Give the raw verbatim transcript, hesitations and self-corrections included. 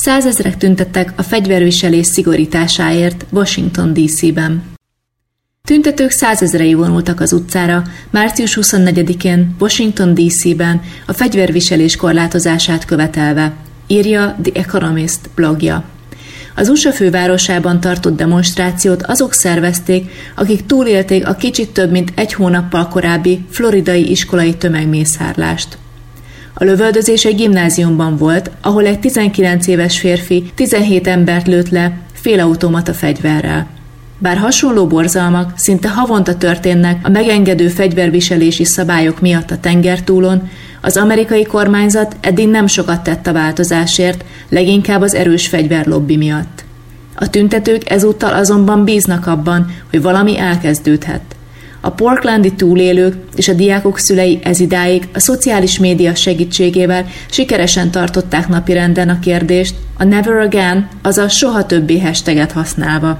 Százezrek tüntettek a fegyverviselés szigorításáért Washington dé cé-ben. Tüntetők százezrei vonultak az utcára március huszonnegyedikén Washington dé cé-ben a fegyverviselés korlátozását követelve, írja The Economist blogja. Az u es á fővárosában tartott demonstrációt azok szervezték, akik túlélték a kicsit több mint egy hónappal korábbi floridai iskolai tömegmészárlást. A lövöldözés egy gimnáziumban volt, ahol egy tizenkilenc éves férfi tizenhét embert lőtt le félautomata fegyverrel. Bár hasonló borzalmak szinte havonta történnek a megengedő fegyverviselési szabályok miatt a tengertúlon, az amerikai kormányzat eddig nem sokat tett a változásért, leginkább az erős fegyverlobbi miatt. A tüntetők ezúttal azonban bíznak abban, hogy valami elkezdődhet. A portlandi túlélők és a diákok szülei ezidáig a szociális média segítségével sikeresen tartották napirenden a kérdést, a Never Again, azaz soha többé hashtaget használva.